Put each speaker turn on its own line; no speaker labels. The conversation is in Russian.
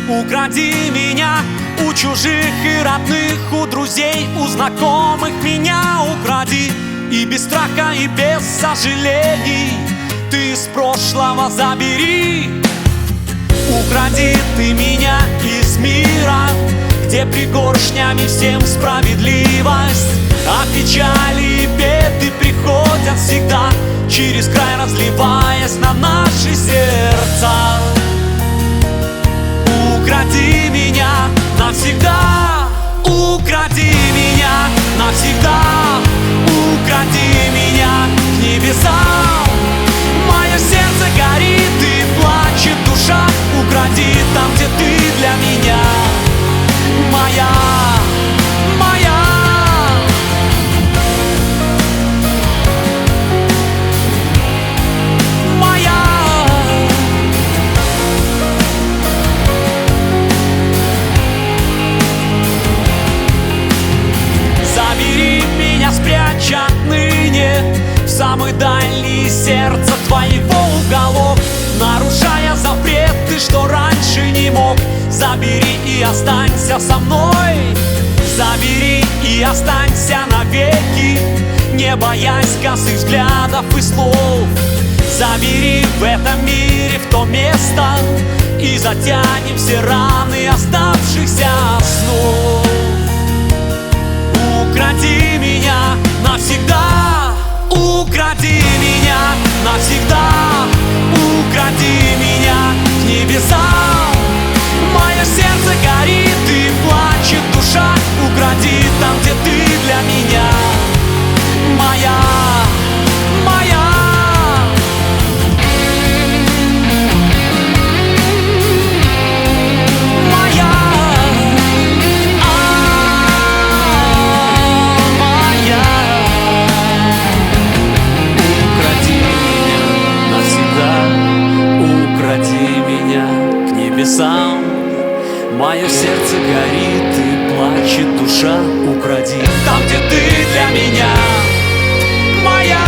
Укради меня у чужих и родных, у друзей, у знакомых. Меня укради и без страха, и без сожалений. Ты из прошлого забери. Укради ты меня из мира, где пригоршнями всем справедливость, а печали и беды приходят всегда через край, разливаясь на наши сердца. Укради меня навсегда, укради меня навсегда, укради меня к небесам. Мое сердце горит и плачет душа. Укради там, где ты для меня моя, моя. Моя. Забери меня, спрячь отныне в самый дальний сердца твоего уголок, нарушая запреты, что раньше не мог. Забери и останься со мной, забери и останься навеки, не боясь косых взглядов и слов. Забери в этом мире, в то место, и затянем все раны оставшихся снов. Укради меня навсегда, укради меня навсегда, укради меня к небесам. Мое сердце горит и плачет душа. Укради там, где ты для меня моя, моя. Моя, моя. Укради меня навсегда, укради меня к небесам. Мое сердце горит и плачет душа. Укради там, где ты для меня моя.